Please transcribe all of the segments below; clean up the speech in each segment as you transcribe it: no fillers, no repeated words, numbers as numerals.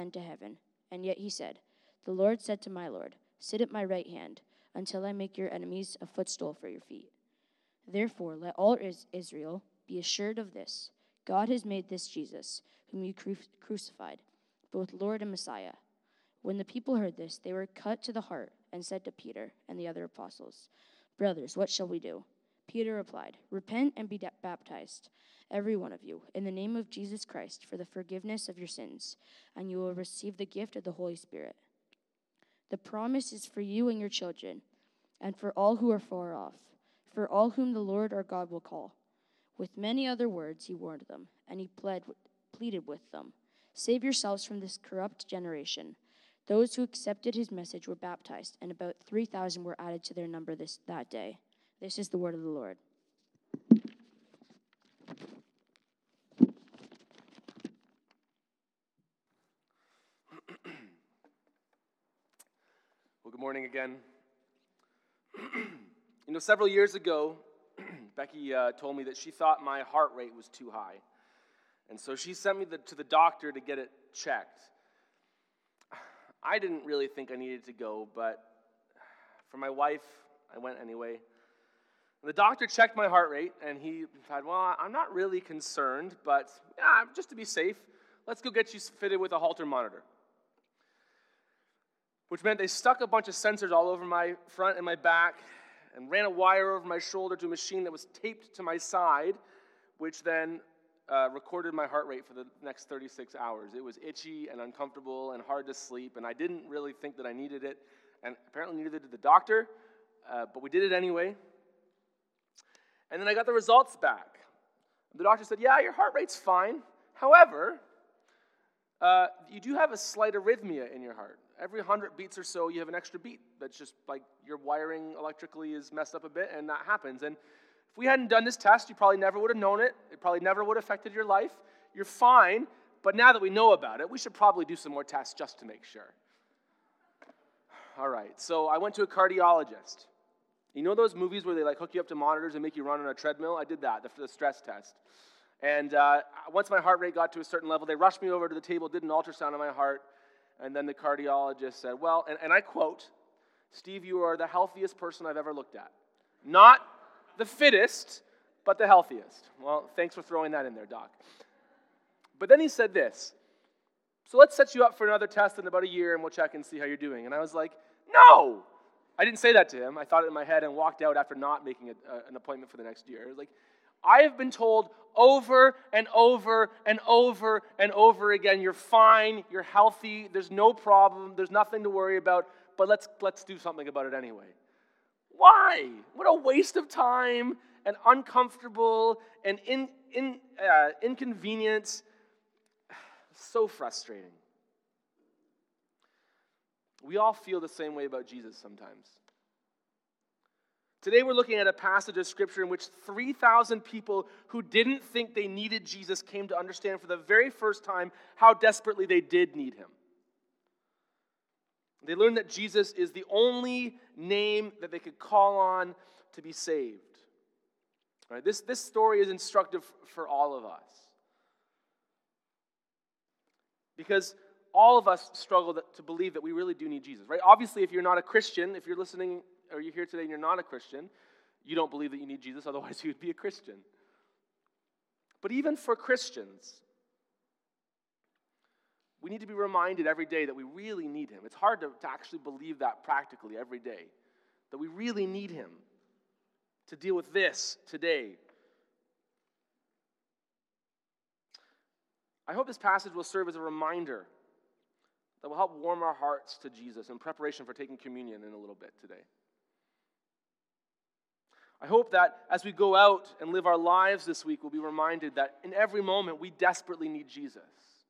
to heaven. And yet he said, The Lord said to my Lord, Sit at my right hand, until I make your enemies a footstool for your feet. Therefore, let all Israel be assured of this: God has made this Jesus, whom you crucified, both Lord and Messiah. When the people heard this, they were cut to the heart and said to Peter and the other apostles, Brothers, what shall we do? Peter replied, Repent and be baptized, every one of you, in the name of Jesus Christ, for the forgiveness of your sins, and you will receive the gift of the Holy Spirit. The promise is for you and your children, and for all who are far off, for all whom the Lord our God will call. With many other words he warned them, and he pleaded with them, Save yourselves from this corrupt generation. Those who accepted his message were baptized, and about 3,000 were added to their number that day. This is the word of the Lord. Well, good morning again. Several years ago, Becky told me that she thought my heart rate was too high. And so she sent me to the doctor to get it checked. I didn't really think I needed to go, but for my wife, I went anyway. The doctor checked my heart rate, and he said, Well, I'm not really concerned, but just to be safe, let's go get you fitted with a Holter monitor. Which meant they stuck a bunch of sensors all over my front and my back and ran a wire over my shoulder to a machine that was taped to my side, which then recorded my heart rate for the next 36 hours. It was itchy and uncomfortable and hard to sleep, and I didn't really think that I needed it, and apparently neither did the doctor, but we did it anyway. And then I got the results back. The doctor said, yeah, your heart rate's fine. However, you do have a slight arrhythmia in your heart. Every 100 beats or so, you have an extra beat. That's just like your wiring electrically is messed up a bit, and that happens. And if we hadn't done this test, you probably never would have known it. It probably never would have affected your life. You're fine, but now that we know about it, we should probably do some more tests just to make sure. All right, so I went to a cardiologist. You know those movies where they hook you up to monitors and make you run on a treadmill? I did that, the stress test. And once my heart rate got to a certain level, they rushed me over to the table, did an ultrasound of my heart, and then the cardiologist said, well, and I quote, Steve, you are the healthiest person I've ever looked at. Not the fittest, but the healthiest. Well, thanks for throwing that in there, Doc. But then he said this, so let's set you up for another test in about a year, and we'll check and see how you're doing. And I was like, no! I didn't say that to him. I thought it in my head and walked out after not making an appointment for the next year. I was like, I have been told over and over and over and over again, you're fine, you're healthy, there's no problem, there's nothing to worry about, but let's do something about it anyway. Why? What a waste of time and uncomfortable and inconvenient. So frustrating. We all feel the same way about Jesus sometimes. Today we're looking at a passage of Scripture in which 3,000 people who didn't think they needed Jesus came to understand for the very first time how desperately they did need him. They learned that Jesus is the only name that they could call on to be saved. All right, this story is instructive for all of us. Because all of us struggle to believe that we really do need Jesus, right? Obviously, if you're not a Christian, if you're listening or you're here today and you're not a Christian, you don't believe that you need Jesus, otherwise you would be a Christian. But even for Christians, we need to be reminded every day that we really need him. It's hard to actually believe that practically every day, that we really need him to deal with this today. I hope this passage will serve as a reminder that will help warm our hearts to Jesus in preparation for taking communion in a little bit today. I hope that as we go out and live our lives this week, we'll be reminded that in every moment we desperately need Jesus.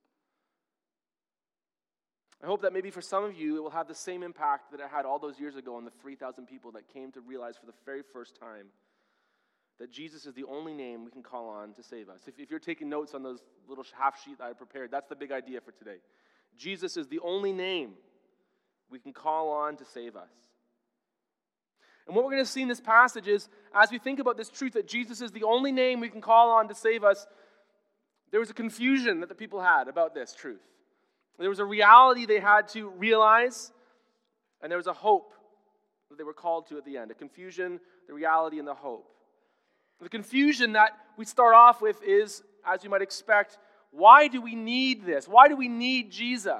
I hope that maybe for some of you it will have the same impact that it had all those years ago on the 3,000 people that came to realize for the very first time that Jesus is the only name we can call on to save us. If you're taking notes on those little half sheet that I prepared, that's the big idea for today. Jesus is the only name we can call on to save us. And what we're going to see in this passage is, as we think about this truth that Jesus is the only name we can call on to save us, there was a confusion that the people had about this truth. There was a reality they had to realize, and there was a hope that they were called to at the end. A confusion, the reality, and the hope. The confusion that we start off with is, as you might expect, why do we need this? Why do we need Jesus?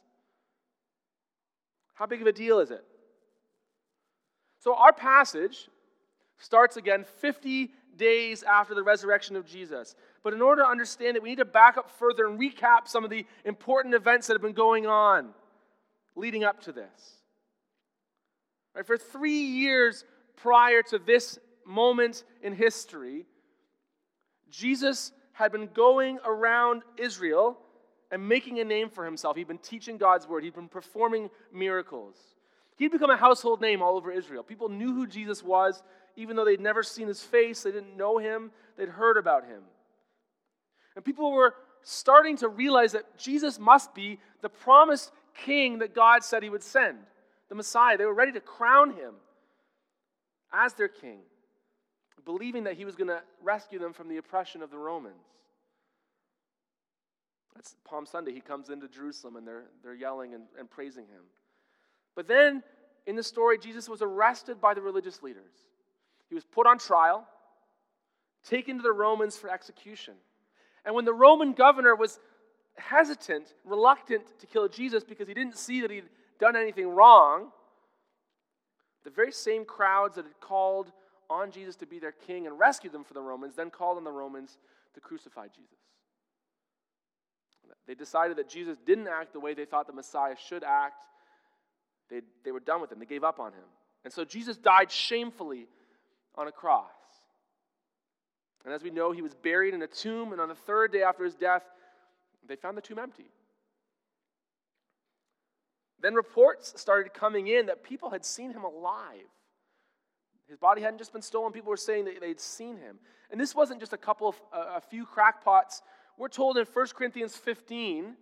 How big of a deal is it? So our passage starts again 50 days after the resurrection of Jesus. But in order to understand it, we need to back up further and recap some of the important events that have been going on leading up to this. Right, for 3 years prior to this moment in history, Jesus had been going around Israel and making a name for himself. He'd been teaching God's word. He'd been performing miracles. He'd become a household name all over Israel. People knew who Jesus was, even though they'd never seen his face, they didn't know him, they'd heard about him. And people were starting to realize that Jesus must be the promised king that God said he would send, the Messiah. They were ready to crown him as their king, believing that he was going to rescue them from the oppression of the Romans. That's Palm Sunday. He comes into Jerusalem and they're yelling and praising him. But then, in the story, Jesus was arrested by the religious leaders. He was put on trial, taken to the Romans for execution. And when the Roman governor was hesitant, reluctant to kill Jesus because he didn't see that he'd done anything wrong, the very same crowds that had called on Jesus to be their king and rescue them from the Romans then called on the Romans to crucify Jesus. They decided that Jesus didn't act the way they thought the Messiah should act. They were done with him. They gave up on him. And so Jesus died shamefully on a cross. And as we know, he was buried in a tomb, and on the third day after his death, they found the tomb empty. Then reports started coming in that people had seen him alive. His body hadn't just been stolen. People were saying that they'd seen him. And this wasn't just a few crackpots. We're told in 1 Corinthians 15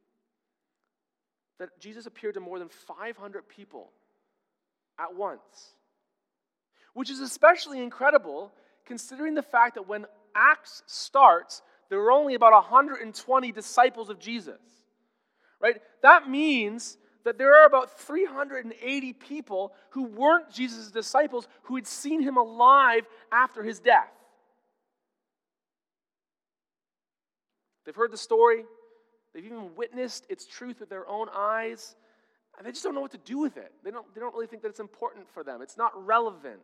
that Jesus appeared to more than 500 people at once, which is especially incredible considering the fact that when Acts starts, there were only about 120 disciples of Jesus, right? That means that there are about 380 people who weren't Jesus' disciples who had seen him alive after his death. They've heard the story. They've even witnessed its truth with their own eyes, and they just don't know what to do with it. They don't really think that it's important for them. It's not relevant.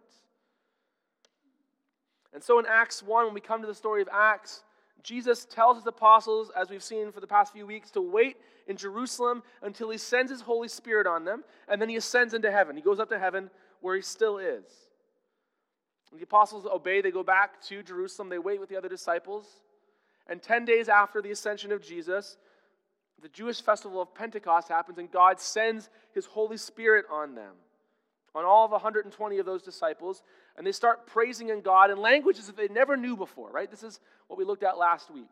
And so in Acts 1, when we come to the story of Acts, Jesus tells his apostles, as we've seen for the past few weeks, to wait in Jerusalem until he sends his Holy Spirit on them, and then he ascends into heaven. He goes up to heaven where he still is. And the apostles obey. They go back to Jerusalem. They wait with the other disciples. And 10 days after the ascension of Jesus, the Jewish festival of Pentecost happens, and God sends his Holy Spirit on them, on all of 120 of those disciples, and they start praising in God in languages that they never knew before, right? This is what we looked at last week.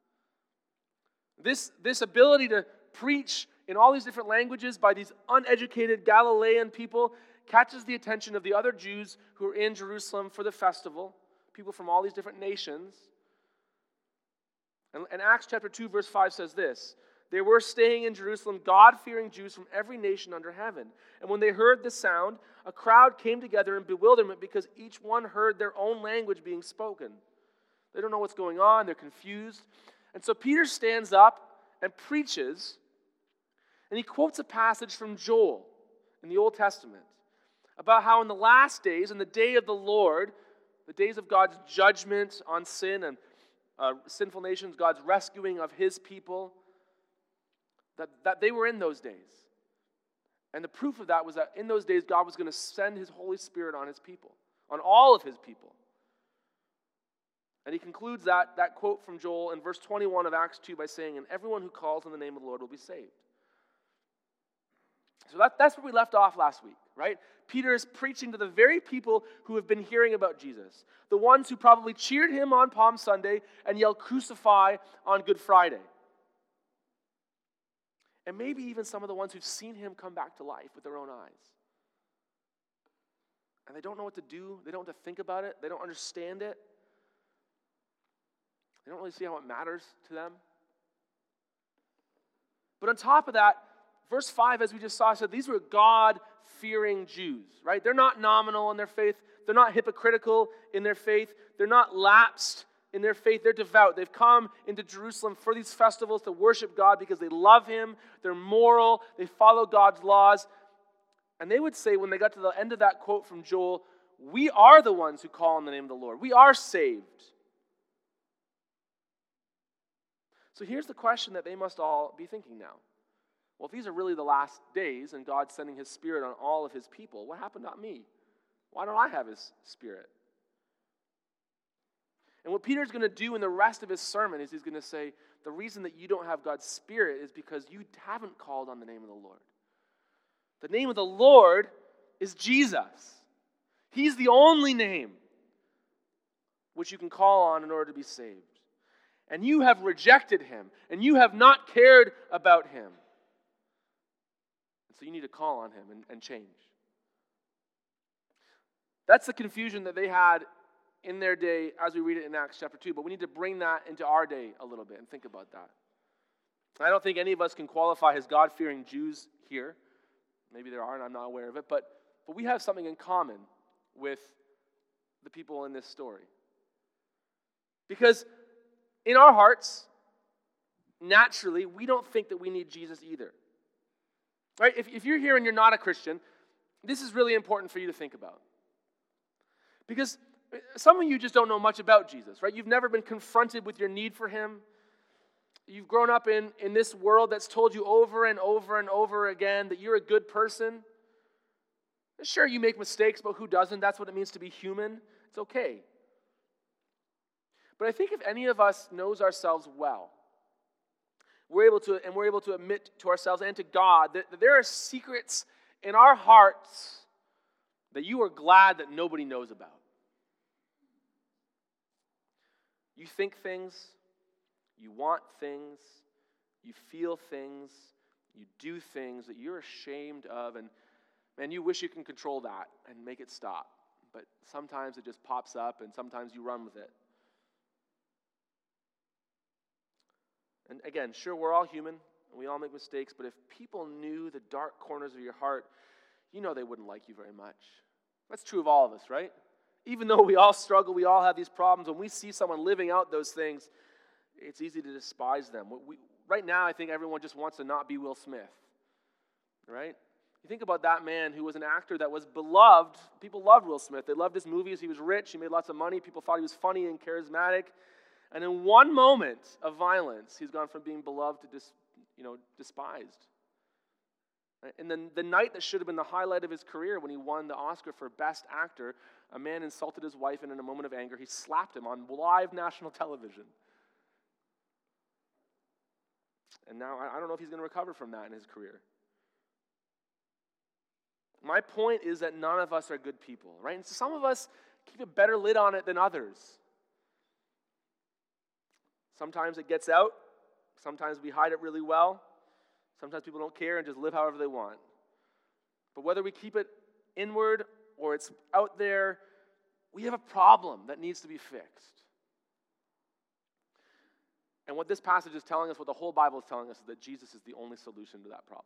This ability to preach in all these different languages by these uneducated Galilean people catches the attention of the other Jews who are in Jerusalem for the festival, people from all these different nations. And Acts chapter 2, verse 5 says this: "They were staying in Jerusalem, God-fearing Jews from every nation under heaven. And when they heard the sound, a crowd came together in bewilderment because each one heard their own language being spoken." They don't know what's going on. They're confused. And so Peter stands up and preaches, and he quotes a passage from Joel in the Old Testament about how in the last days, in the day of the Lord, the days of God's judgment on sin and sinful nations, God's rescuing of his people, that they were in those days. And the proof of that was that in those days, God was going to send his Holy Spirit on his people, on all of his people. And he concludes that quote from Joel in verse 21 of Acts 2 by saying, "And everyone who calls on the name of the Lord will be saved." So that's where we left off last week, right? Peter is preaching to the very people who have been hearing about Jesus, the ones who probably cheered him on Palm Sunday and yelled "Crucify" on Good Friday. And maybe even some of the ones who've seen him come back to life with their own eyes. And they don't know what to do. They don't know what to think about it. They don't understand it. They don't really see how it matters to them. But on top of that, verse 5, as we just saw, said these were God-fearing Jews, right? They're not nominal in their faith. They're not hypocritical in their faith. They're not lapsed in their faith. They're devout. They've come into Jerusalem for these festivals to worship God because they love Him. They're moral. They follow God's laws. And they would say, when they got to the end of that quote from Joel, we are the ones who call on the name of the Lord. We are saved. So here's the question that they must all be thinking now. Well, if these are really the last days and God's sending His Spirit on all of His people, what happened to me? Why don't I have His Spirit? And what Peter's going to do in the rest of his sermon is he's going to say, the reason that you don't have God's Spirit is because you haven't called on the name of the Lord. The name of the Lord is Jesus. He's the only name which you can call on in order to be saved. And you have rejected Him, and you have not cared about Him. And so you need to call on Him and change. That's the confusion that they had in their day as we read it in Acts chapter 2. But we need to bring that into our day a little bit and think about that. I don't think any of us can qualify as God-fearing Jews here. Maybe there are, and I'm not aware of it. But we have something in common with the people in this story. Because in our hearts, naturally, we don't think that we need Jesus either. Right? If you're here and you're not a Christian, this is really important for you to think about. Because some of you just don't know much about Jesus, right? You've never been confronted with your need for Him. You've grown up in this world that's told you over and over and over again that you're a good person. Sure, you make mistakes, but who doesn't? That's what it means to be human. It's okay. But I think if any of us knows ourselves well, we're able to admit to ourselves and to God that there are secrets in our hearts that you are glad that nobody knows about. You think things, you want things, you feel things, you do things that you're ashamed of, and man, you wish you can control that and make it stop. But sometimes it just pops up, and sometimes you run with it. And again, sure, we're all human, and we all make mistakes, but if people knew the dark corners of your heart, you know they wouldn't like you very much. That's true of all of us, right? Even though we all struggle, we all have these problems, when we see someone living out those things, it's easy to despise them. Right now, I think everyone just wants to not be Will Smith, right? You think about that man who was an actor that was beloved. People loved Will Smith. They loved his movies. He was rich. He made lots of money. People thought he was funny and charismatic. And in one moment of violence, he's gone from being beloved to despised. And then the night that should have been the highlight of his career, when he won the Oscar for Best Actor, a man insulted his wife, and in a moment of anger, he slapped him on live national television. And now I don't know if he's going to recover from that in his career. My point is that none of us are good people, right? And so some of us keep a better lid on it than others. Sometimes it gets out. Sometimes we hide it really well. Sometimes people don't care and just live however they want. But whether we keep it inward or it's out there, we have a problem that needs to be fixed. And what this passage is telling us, what the whole Bible is telling us, is that Jesus is the only solution to that problem.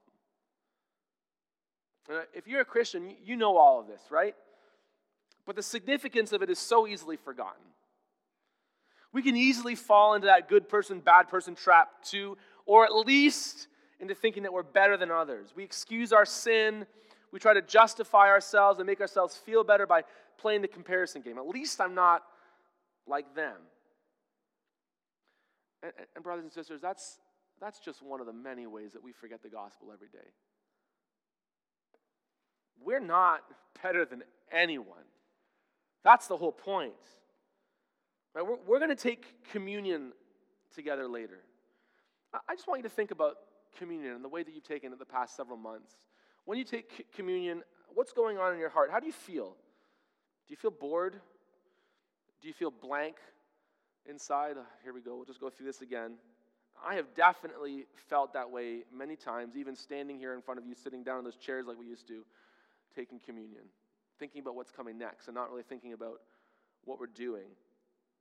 If you're a Christian, you know all of this, right? But the significance of it is so easily forgotten. We can easily fall into that good person, bad person trap too, or at least into thinking that we're better than others. We excuse our sin. We try to justify ourselves and make ourselves feel better by playing the comparison game. At least I'm not like them. And brothers and sisters, that's just one of the many ways that we forget the gospel every day. We're not better than anyone. That's the whole point. Right? We're going to take communion together later. I just want you to think about communion and the way that you've taken it the past several months. When you take communion, what's going on in your heart? How do you feel? Do you feel bored? Do you feel blank inside? Here we go. We'll just go through this again. I have definitely felt that way many times, even standing here in front of you, sitting down in those chairs like we used to, taking communion, thinking about what's coming next and not really thinking about what we're doing.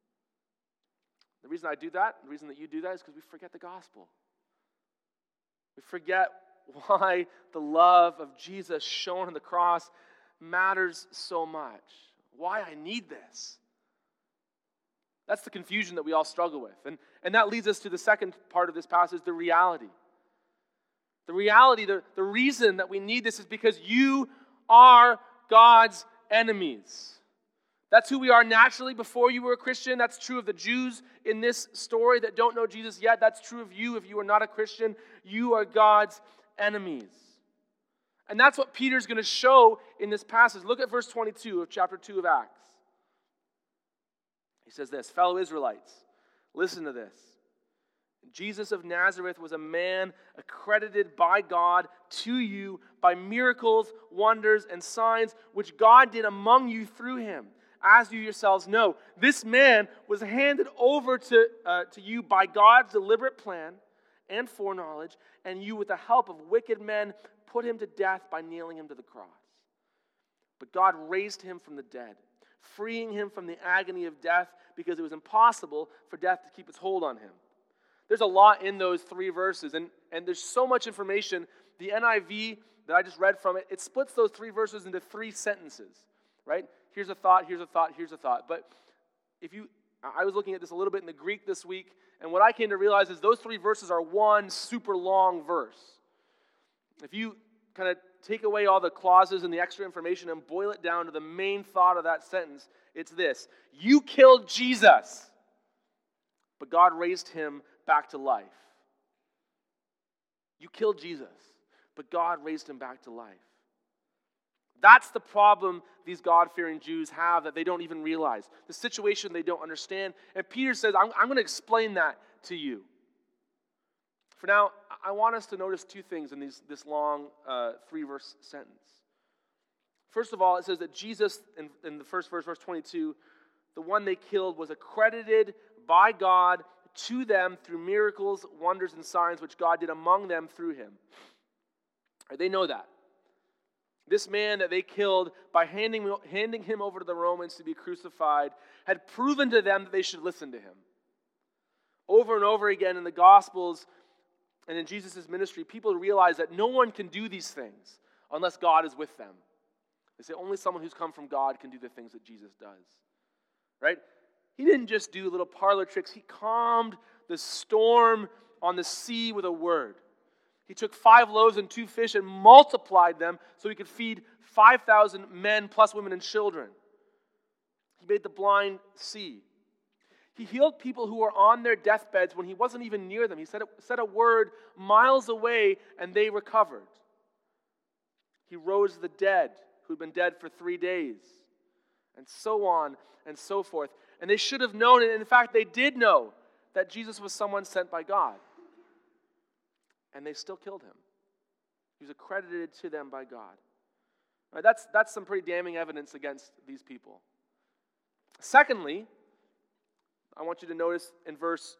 The reason I do that, the reason that you do that is because we forget the gospel. We forget why the love of Jesus shown on the cross matters so much. Why I need this. That's the confusion that we all struggle with. And that leads us to the second part of this passage, the reality. The reality, the reason that we need this is because you are God's enemies. That's who we are naturally before you were a Christian. That's true of the Jews in this story that don't know Jesus yet. That's true of you if you are not a Christian. You are God's enemies. And that's what Peter's going to show in this passage. Look at verse 22 of chapter 2 of Acts. He says this, fellow Israelites, listen to this. Jesus of Nazareth was a man accredited by God to you by miracles, wonders, and signs which God did among you through him, as you yourselves know. This man was handed over to you by God's deliberate plan and foreknowledge, and you, with the help of wicked men, put him to death by nailing him to the cross. But God raised him from the dead, freeing him from the agony of death, because it was impossible for death to keep its hold on him. There's a lot in those three verses, and there's so much information. The NIV that I just read from it splits those three verses into three sentences, right? Here's a thought, here's a thought, here's a thought. But I was looking at this a little bit in the Greek this week, and what I came to realize is those three verses are one super long verse. If you kind of take away all the clauses and the extra information and boil it down to the main thought of that sentence, it's this: you killed Jesus, but God raised him back to life. You killed Jesus, but God raised him back to life. That's the problem these God-fearing Jews have that they don't even realize. The situation they don't understand. And Peter says, I'm going to explain that to you. For now, I want us to notice two things in this long three-verse sentence. First of all, it says that Jesus, in the first verse, verse 22, the one they killed was accredited by God to them through miracles, wonders, and signs which God did among them through him. They know that. This man that they killed by handing him over to the Romans to be crucified had proven to them that they should listen to him. Over and over again in the Gospels and in Jesus' ministry, people realize that no one can do these things unless God is with them. They say only someone who's come from God can do the things that Jesus does. Right? He didn't just do little parlor tricks. He calmed the storm on the sea with a word. He took 5 loaves and 2 fish and multiplied them so he could feed 5,000 men plus women and children. He made the blind see. He healed people who were on their deathbeds when he wasn't even near them. He said a word miles away and they recovered. He rose the dead who'd been dead for 3 days, and so on and so forth. And they should have known, and in fact they did know, that Jesus was someone sent by God. And they still killed him. He was accredited to them by God. Right, that's some pretty damning evidence against these people. Secondly, I want you to notice in verse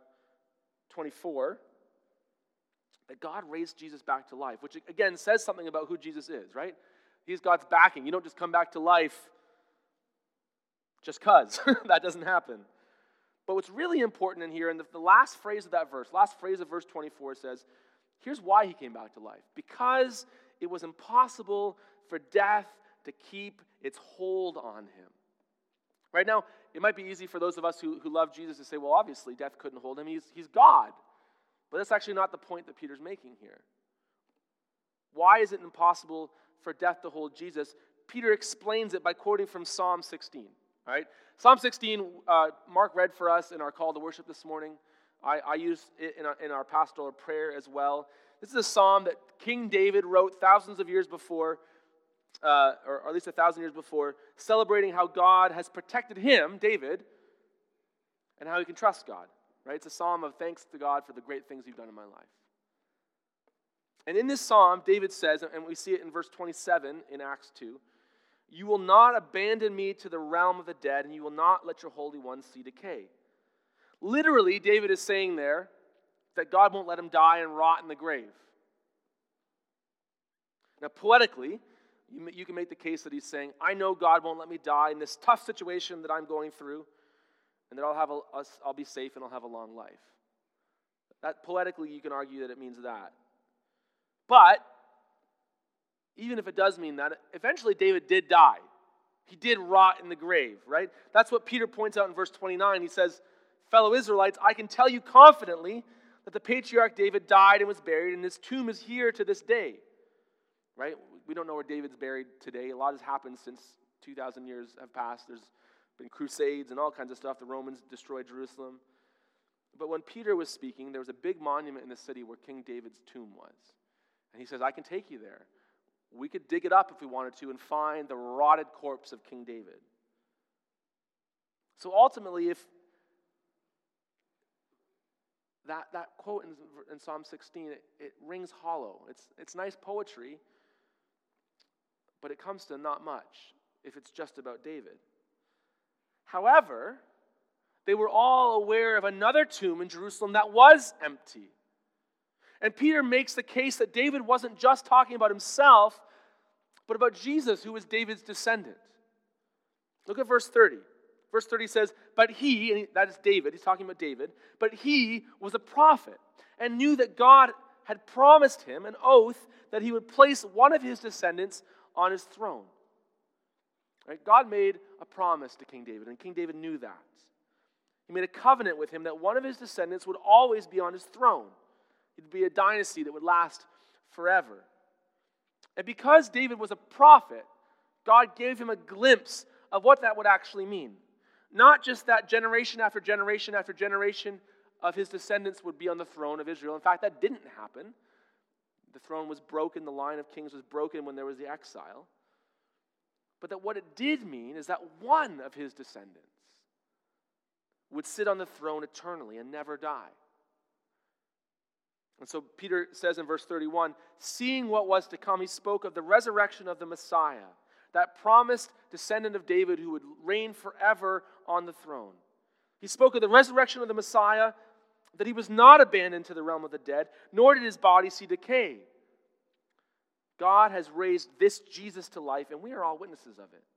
24 that God raised Jesus back to life, which again says something about who Jesus is, right? He's God's backing. You don't just come back to life just because. That doesn't happen. But what's really important in here, and the last phrase of that verse, last phrase of verse 24 says, here's why he came back to life. Because it was impossible for death to keep its hold on him. Right now, it might be easy for those of us who love Jesus to say, well, obviously death couldn't hold him. He's God. But that's actually not the point that Peter's making here. Why is it impossible for death to hold Jesus? Peter explains it by quoting from Psalm 16. All right? Psalm 16, Mark read for us in our call to worship this morning. I use it in our pastoral prayer as well. This is a psalm that King David wrote thousands of years before, or at least 1,000 years before, celebrating how God has protected him, David, and how he can trust God. Right? It's a psalm of thanks to God for the great things he's done in my life. And in this psalm, David says, and we see it in verse 27 in Acts 2, you will not abandon me to the realm of the dead, and you will not let your Holy One see decay. Literally, David is saying there that God won't let him die and rot in the grave. Now, poetically, you can make the case that he's saying, I know God won't let me die in this tough situation that I'm going through, and that I'll be safe and I'll have a long life. That poetically, you can argue that it means that. But even if it does mean that, eventually David did die. He did rot in the grave, right? That's what Peter points out in verse 29. He says, fellow Israelites, I can tell you confidently that the patriarch David died and was buried, and his tomb is here to this day. Right? We don't know where David's buried today. A lot has happened since 2,000 years have passed. There's been crusades and all kinds of stuff. The Romans destroyed Jerusalem. But when Peter was speaking, there was a big monument in the city where King David's tomb was. And he says, I can take you there. We could dig it up if we wanted to and find the rotted corpse of King David. So ultimately, if that quote in Psalm 16, it rings hollow. It's nice poetry, but it comes to not much if it's just about David. However, they were all aware of another tomb in Jerusalem that was empty. And Peter makes the case that David wasn't just talking about himself, but about Jesus, who was David's descendant. Look at verse 30. Verse 30 says, but he, and that is David, he's talking about David, but he was a prophet and knew that God had promised him an oath that he would place one of his descendants on his throne. Right? God made a promise to King David, and King David knew that. He made a covenant with him that one of his descendants would always be on his throne. It'd be a dynasty that would last forever. And because David was a prophet, God gave him a glimpse of what that would actually mean. Not just that generation after generation after generation of his descendants would be on the throne of Israel. In fact, that didn't happen. The throne was broken, the line of kings was broken when there was the exile. But that what it did mean is that one of his descendants would sit on the throne eternally and never die. And so Peter says in verse 31, seeing what was to come, he spoke of the resurrection of the Messiah, that promised descendant of David who would reign forever on the throne. He spoke of the resurrection of the Messiah, that he was not abandoned to the realm of the dead, nor did his body see decay. God has raised this Jesus to life, and we are all witnesses of it.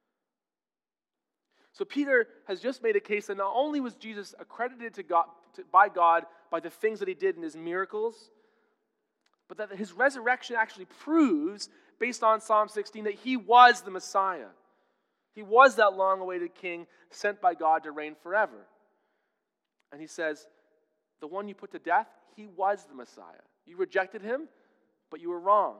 So Peter has just made a case that not only was Jesus accredited to God, by God by the things that he did in his miracles, but that his resurrection actually proves, based on Psalm 16, that he was the Messiah. He was that long-awaited king sent by God to reign forever. And he says, the one you put to death, he was the Messiah. You rejected him, but you were wrong.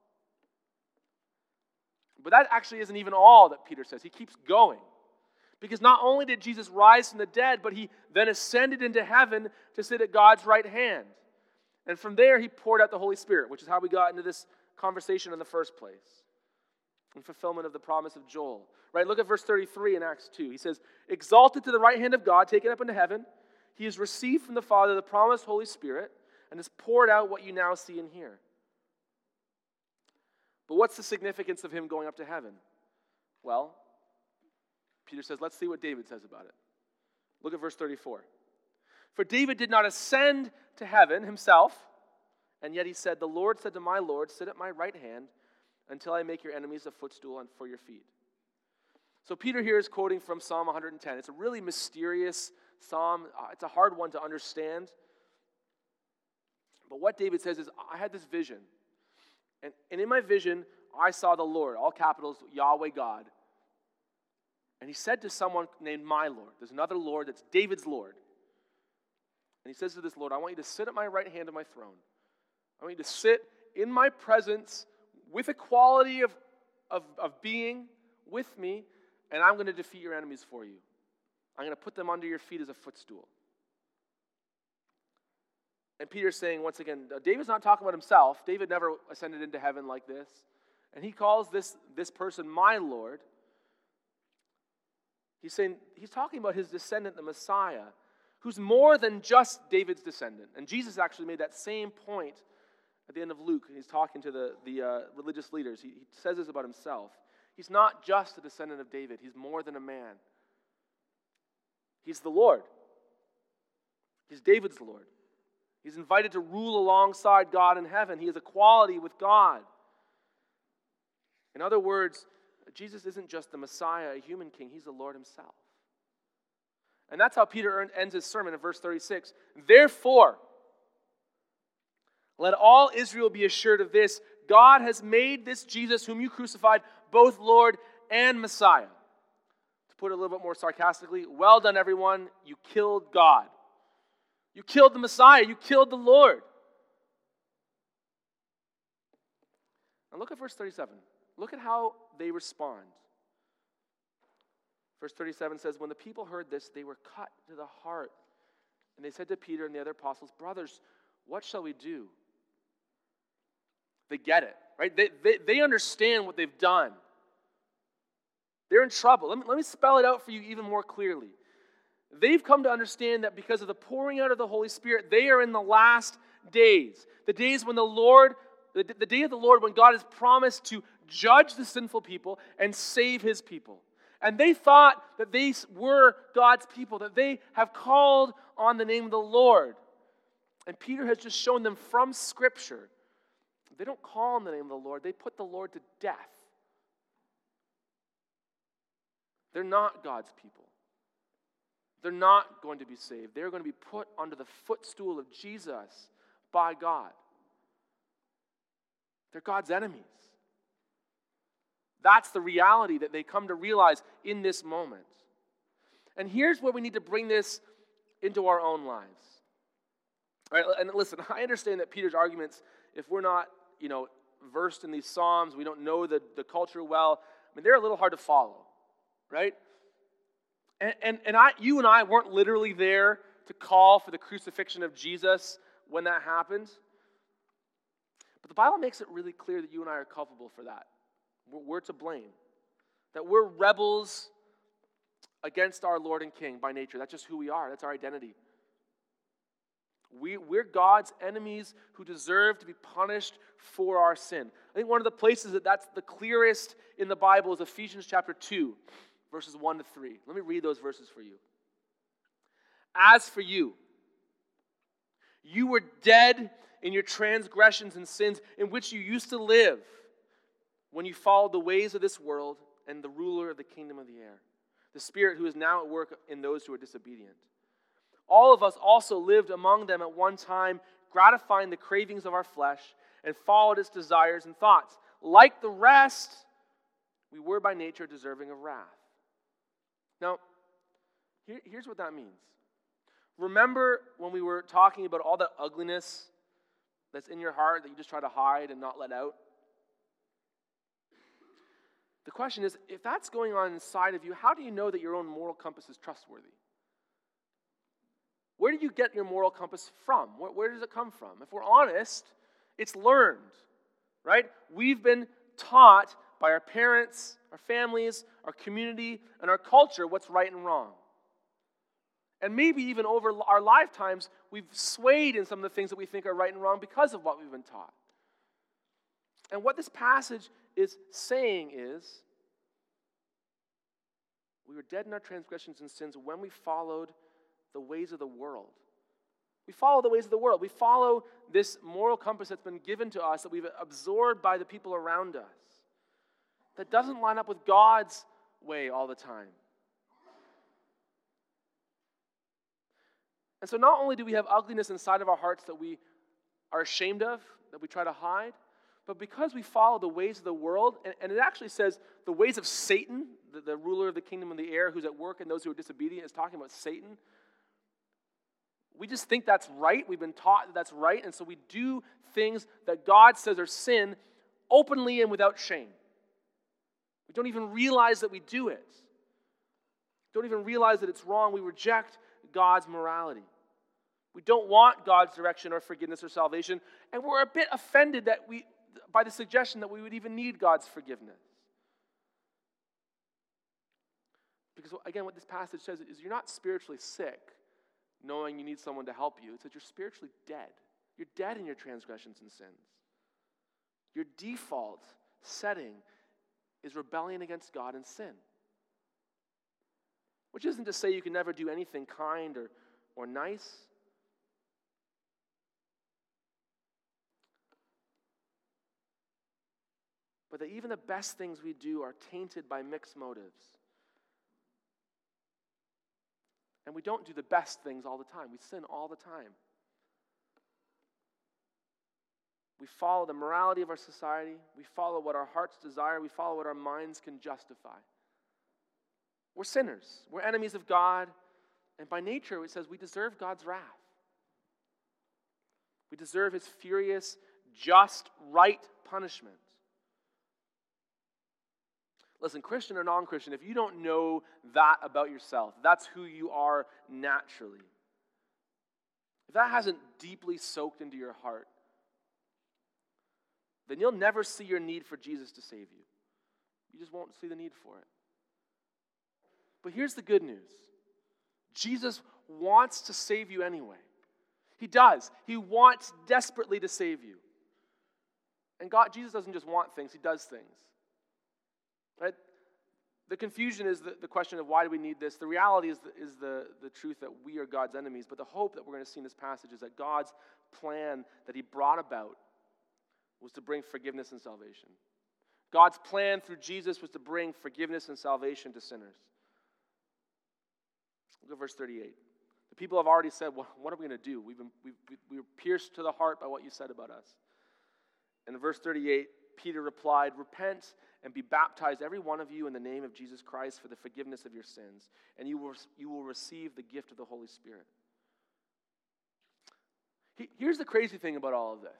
But that actually isn't even all that Peter says. He keeps going. Because not only did Jesus rise from the dead, but he then ascended into heaven to sit at God's right hand. And from there, he poured out the Holy Spirit, which is how we got into this conversation in the first place, in fulfillment of the promise of Joel. Right? Look at verse 33 in Acts 2. He says, exalted to the right hand of God, taken up into heaven, he has received from the Father the promised Holy Spirit and has poured out what you now see and hear. But what's the significance of him going up to heaven? Well, Peter says, let's see what David says about it. Look at verse 34. For David did not ascend to heaven himself, and yet he said, the Lord said to my Lord, sit at my right hand until I make your enemies a footstool for your feet. So Peter here is quoting from Psalm 110. It's a really mysterious psalm. It's a hard one to understand. But what David says is, I had this vision. And in my vision, I saw the Lord, all capitals, Yahweh God. And he said to someone named my Lord, there's another Lord that's David's Lord. And he says to this Lord, I want you to sit at my right hand of my throne. I want you to sit in my presence with equality of being with me, and I'm going to defeat your enemies for you. I'm going to put them under your feet as a footstool. And Peter's saying, once again, David's not talking about himself. David never ascended into heaven like this. And he calls this person my Lord. He's talking about his descendant, the Messiah, who's more than just David's descendant. And Jesus actually made that same point at the end of Luke. He's talking to the religious leaders. He says this about himself. He's not just a descendant of David. He's more than a man. He's the Lord. He's David's Lord. He's invited to rule alongside God in heaven. He has equality with God. In other words, Jesus isn't just the Messiah, a human king. He's the Lord himself. And that's how Peter ends his sermon in verse 36. Therefore, Let all Israel be assured of this: God has made this Jesus, whom you crucified, both Lord and Messiah. To put it a little bit more sarcastically, well done, everyone. You killed God. You killed the Messiah. You killed the Lord. Now look at verse 37. Look at how they respond. Verse 37 says, when the people heard this, they were cut to the heart. And they said to Peter and the other apostles, brothers, what shall we do? They get it, right? They understand what they've done. They're in trouble. Let me spell it out for you even more clearly. They've come to understand that because of the pouring out of the Holy Spirit, they are in the last days. The days when the day of the Lord, when God has promised to judge the sinful people and save his people. And they thought that they were God's people, that they have called on the name of the Lord. And Peter has just shown them from Scripture, they don't call on the name of the Lord, they put the Lord to death. They're not God's people. They're not going to be saved. They're going to be put under the footstool of Jesus by God. They're God's enemies. That's the reality that they come to realize in this moment. And here's where we need to bring this into our own lives. All right, and listen, I understand that Peter's arguments, if we're not, versed in these Psalms, we don't know the culture well, they're a little hard to follow, right? And you and I weren't literally there to call for the crucifixion of Jesus when that happened. But the Bible makes it really clear that you and I are culpable for that. We're to blame. That we're rebels against our Lord and King by nature. That's just who we are. That's our identity. We're God's enemies who deserve to be punished for our sin. I think one of the places that's the clearest in the Bible is Ephesians chapter 2, verses 1 to 3. Let me read those verses for you. As for you, you were dead in your transgressions and sins in which you used to live when you followed the ways of this world and the ruler of the kingdom of the air, the spirit who is now at work in those who are disobedient. All of us also lived among them at one time, gratifying the cravings of our flesh and followed its desires and thoughts. Like the rest, we were by nature deserving of wrath. Now, here's what that means. Remember when we were talking about all the ugliness that's in your heart that you just try to hide and not let out? The question is, if that's going on inside of you, how do you know that your own moral compass is trustworthy? Where do you get your moral compass from? Where does it come from? If we're honest, it's learned, right? We've been taught by our parents, our families, our community, and our culture what's right and wrong. And maybe even over our lifetimes, we've swayed in some of the things that we think are right and wrong because of what we've been taught. And what this passage is saying is, we were dead in our transgressions and sins when we followed the ways of the world. We follow the ways of the world. We follow this moral compass that's been given to us, that we've absorbed by the people around us, that doesn't line up with God's way all the time. And so not only do we have ugliness inside of our hearts that we are ashamed of, that we try to hide, but because we follow the ways of the world, and it actually says the ways of Satan, the ruler of the kingdom of the air who's at work and those who are disobedient, is talking about Satan. We just think that's right. We've been taught that that's right, and so we do things that God says are sin openly and without shame. We don't even realize that we do it. We don't even realize that it's wrong. We reject God's morality. We don't want God's direction or forgiveness or salvation, and we're a bit offended by the suggestion that we would even need God's forgiveness. Because, again, what this passage says is you're not spiritually sick knowing you need someone to help you. It's that you're spiritually dead. You're dead in your transgressions and sins. Your default setting is rebellion against God and sin. Which isn't to say you can never do anything kind or nice. But that even the best things we do are tainted by mixed motives. And we don't do the best things all the time. We sin all the time. We follow the morality of our society. We follow what our hearts desire. We follow what our minds can justify. We're sinners. We're enemies of God. And by nature, it says we deserve God's wrath. We deserve his furious, just, right punishment. Listen, Christian or non-Christian, if you don't know that about yourself, that's who you are naturally. If that hasn't deeply soaked into your heart, then you'll never see your need for Jesus to save you. You just won't see the need for it. But here's the good news. Jesus wants to save you anyway. He does. He wants desperately to save you. And Jesus doesn't just want things, he does things. Right? The confusion is the question of why do we need this? The reality is the truth that we are God's enemies. But the hope that we're going to see in this passage is that God's plan that he brought about was to bring forgiveness and salvation. God's plan through Jesus was to bring forgiveness and salvation to sinners. Look at verse 38. The people have already said, well, what are we going to do? We were pierced to the heart by what you said about us. And in verse 38, Peter replied, repent and be baptized, every one of you, in the name of Jesus Christ for the forgiveness of your sins, and you will receive the gift of the Holy Spirit. Here's the crazy thing about all of this.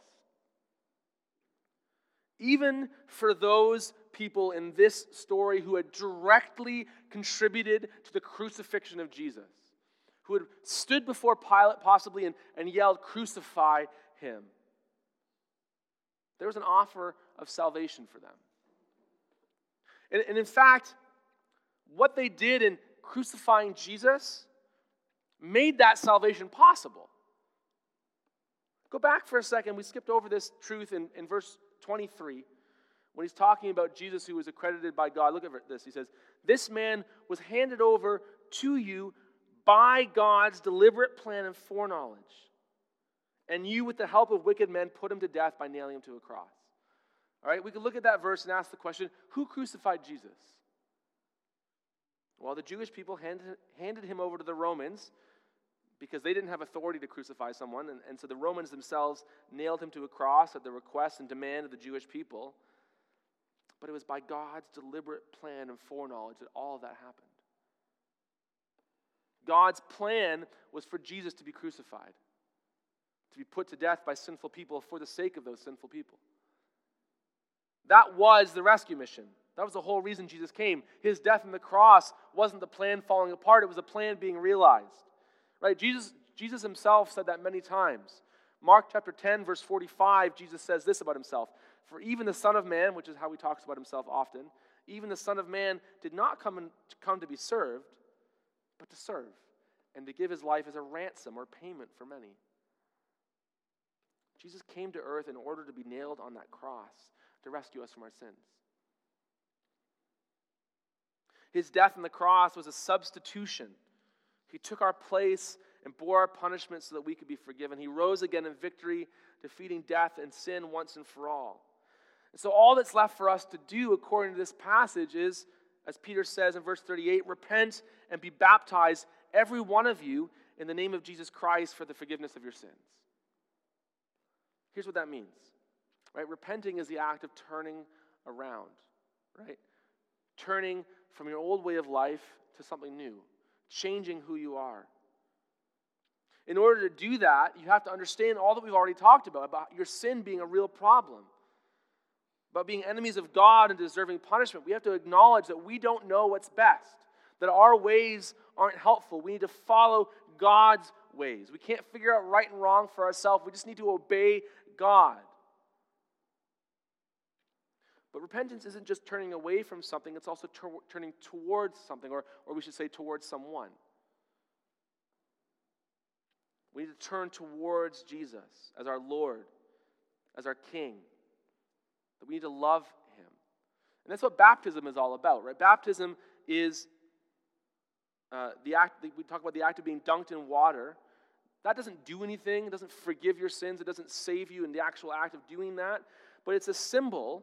Even for those people in this story who had directly contributed to the crucifixion of Jesus, who had stood before Pilate possibly and yelled, crucify him, there was an offer of salvation for them. And in fact, what they did in crucifying Jesus made that salvation possible. Go back for a second. We skipped over this truth in verse 23 when he's talking about Jesus who was accredited by God. Look at this. He says, this man was handed over to you by God's deliberate plan and foreknowledge. And you, with the help of wicked men, put him to death by nailing him to a cross. All right, we could look at that verse and ask the question, who crucified Jesus? Well, the Jewish people handed him over to the Romans because they didn't have authority to crucify someone, and so the Romans themselves nailed him to a cross at the request and demand of the Jewish people. But it was by God's deliberate plan and foreknowledge that all of that happened. God's plan was for Jesus to be crucified, to be put to death by sinful people for the sake of those sinful people. That was the rescue mission. That was the whole reason Jesus came. His death on the cross wasn't the plan falling apart. It was the plan being realized. Right? Jesus himself said that many times. Mark chapter 10, verse 45, Jesus says this about himself. For even the Son of Man, which is how he talks about himself often, even the Son of Man did not come to be served, but to serve, and to give his life as a ransom or payment for many. Jesus came to earth in order to be nailed on that cross to rescue us from our sins. His death on the cross was a substitution. He took our place and bore our punishment so that we could be forgiven. He rose again in victory, defeating death and sin once and for all. And so all that's left for us to do, according to this passage, is, as Peter says in verse 38, repent and be baptized, every one of you, in the name of Jesus Christ for the forgiveness of your sins. Here's what that means. Right? Repenting is the act of turning around, right? Turning from your old way of life to something new, changing who you are. In order to do that, you have to understand all that we've already talked about your sin being a real problem, about being enemies of God and deserving punishment. We have to acknowledge that we don't know what's best, that our ways aren't helpful. We need to follow God's ways. We can't figure out right and wrong for ourselves. We just need to obey God. But repentance isn't just turning away from something, it's also turning towards something, or we should say towards someone. We need to turn towards Jesus as our Lord, as our King. That we need to love him. And that's what baptism is all about, right? Baptism is the act, we talk about the act of being dunked in water. That doesn't do anything, it doesn't forgive your sins, it doesn't save you in the actual act of doing that, but it's a symbol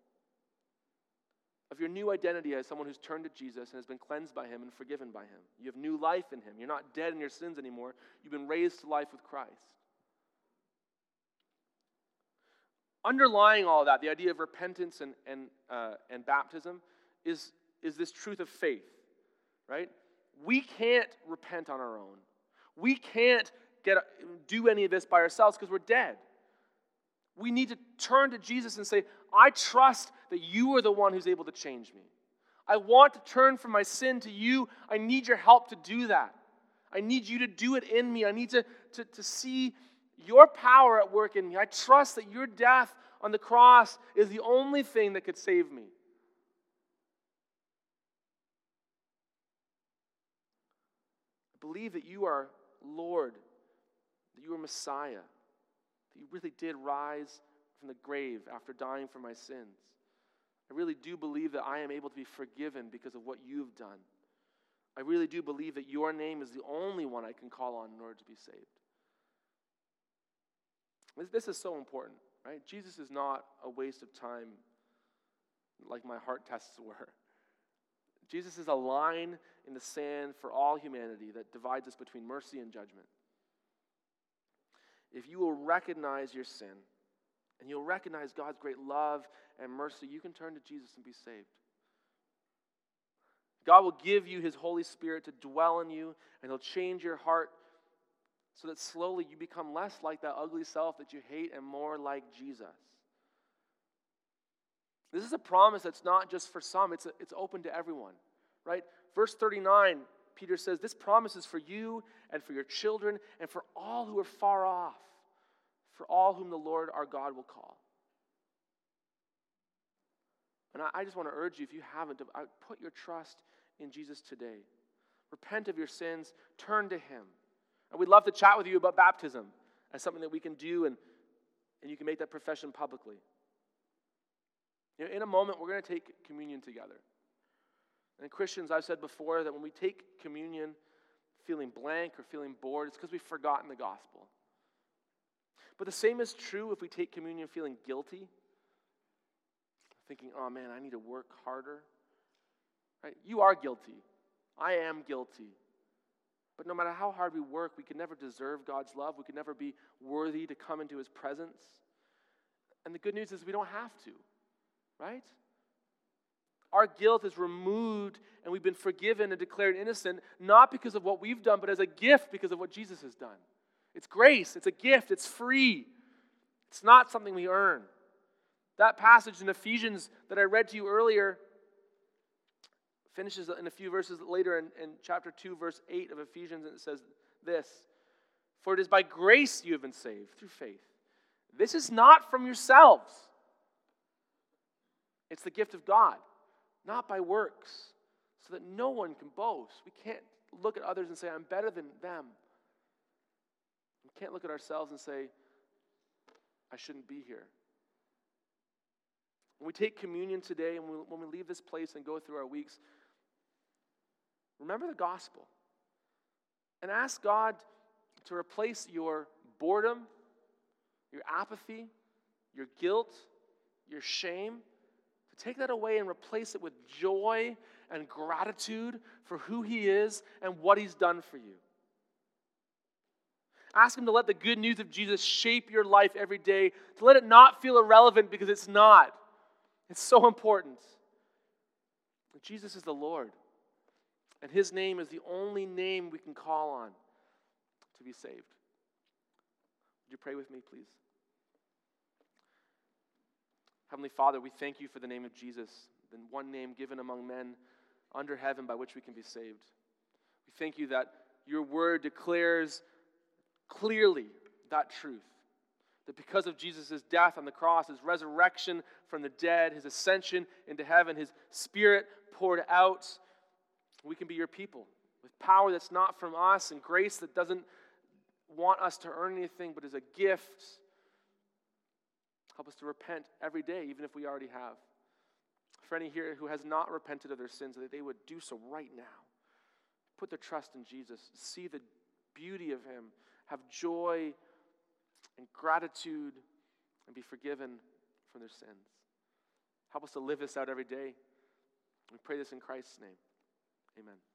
of your new identity as someone who's turned to Jesus and has been cleansed by him and forgiven by him. You have new life in him. You're not dead in your sins anymore. You've been raised to life with Christ. underlying all of that, the idea of repentance and baptism is this truth of faith, right? We can't repent on our own. We can't do any of this by ourselves because we're dead. We need to turn to Jesus and say, I trust that you are the one who's able to change me. I want to turn from my sin to you. I need your help to do that. I need you to do it in me. I need to see your power at work in me. I trust that your death on the cross is the only thing that could save me. I believe that you are Lord, that you are Messiah, that you really did rise from the grave after dying for my sins. I really do believe that I am able to be forgiven because of what you've done. I really do believe that your name is the only one I can call on in order to be saved. This is so important, right? Jesus is not a waste of time like my heart tests were. Jesus is a line in the sand for all humanity that divides us between mercy and judgment. If you will recognize your sin, and you'll recognize God's great love and mercy, you can turn to Jesus and be saved. God will give you His Holy Spirit to dwell in you, and He'll change your heart so that slowly you become less like that ugly self that you hate and more like Jesus. This is a promise that's not just for some, it's open to everyone, right? Verse 39, Peter says, this promise is for you and for your children and for all who are far off, for all whom the Lord our God will call. And I just want to urge you, if you haven't, to put your trust in Jesus today. Repent of your sins, turn to Him. And we'd love to chat with you about baptism as something that we can do, and you can make that profession publicly. You know, in a moment, we're going to take communion together. And Christians, I've said before that when we take communion feeling blank or feeling bored, it's because we've forgotten the gospel. But the same is true if we take communion feeling guilty, thinking, oh man, I need to work harder. Right? You are guilty. I am guilty. But no matter how hard we work, we can never deserve God's love. We can never be worthy to come into His presence. And the good news is we don't have to, right? Our guilt is removed and we've been forgiven and declared innocent, not because of what we've done, but as a gift because of what Jesus has done. It's grace. It's a gift. It's free. It's not something we earn. That passage in Ephesians that I read to you earlier finishes in a few verses later in chapter 2, verse 8 of Ephesians, and it says this, for it is by grace you have been saved through faith. This is not from yourselves. It's the gift of God, not by works, so that no one can boast. We can't look at others and say, I'm better than them. We can't look at ourselves and say, I shouldn't be here. When we take communion today and when we leave this place and go through our weeks, remember the gospel and ask God to replace your boredom, your apathy, your guilt, your shame, to take that away and replace it with joy and gratitude for who He is and what He's done for you. Ask Him to let the good news of Jesus shape your life every day, to let it not feel irrelevant because it's not. It's so important. Jesus is the Lord, and His name is the only name we can call on to be saved. Would you pray with me, please? Heavenly Father, we thank You for the name of Jesus, the one name given among men under heaven by which we can be saved. We thank You that Your word declares clearly that truth. That because of Jesus' death on the cross, His resurrection from the dead, His ascension into heaven, His Spirit poured out, we can be Your people with power that's not from us and grace that doesn't want us to earn anything but is a gift. Help us to repent every day, even if we already have. For any here who has not repented of their sins, that they would do so right now. Put their trust in Jesus. See the beauty of Him. Have joy and gratitude and be forgiven from their sins. Help us to live this out every day. We pray this in Christ's name. Amen.